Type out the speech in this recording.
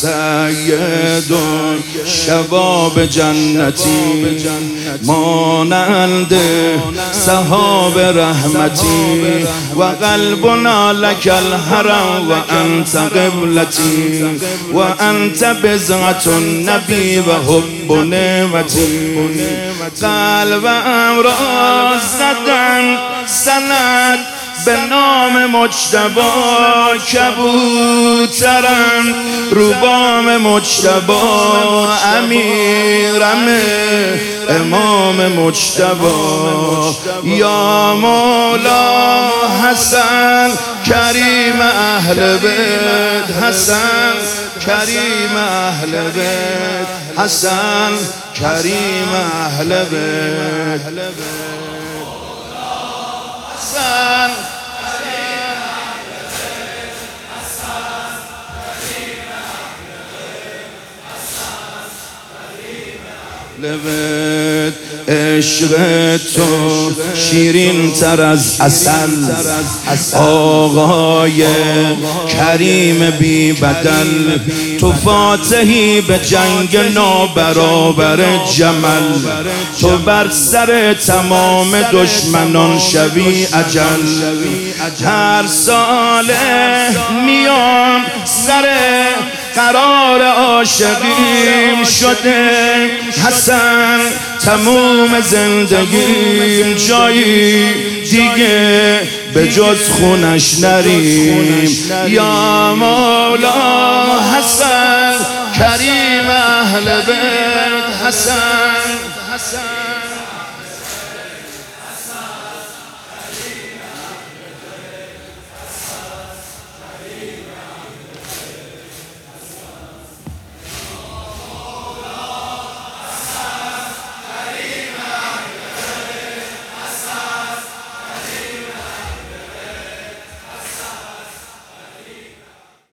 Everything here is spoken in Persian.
سید شباب جنتی مانند سحاب رحمتی و قلبنا لك الحرم و انت قبلتی و انت بضعة النبی و حب نعمتی قلبم را زدن سند به نام مجتبی کبوترم رو بام مجتبی امیرم امام مجتبی یا مولا حسن کریم اهل بیت حسن کریم اهل بیت حسن کریم اهل بیت حسن لبت عشق تو شیرین تر از عسل آقای کریم بی بدل تو فاتحی به جنگ نابرابر جمل تو بر سر تمام دشمنان شوی اجل هر ساله میام سر قرار عاشقیم شده حسن تموم زندگیم جایی دیگه به جز خونش نریم یا مولا حسن کریم اهل بیت حسن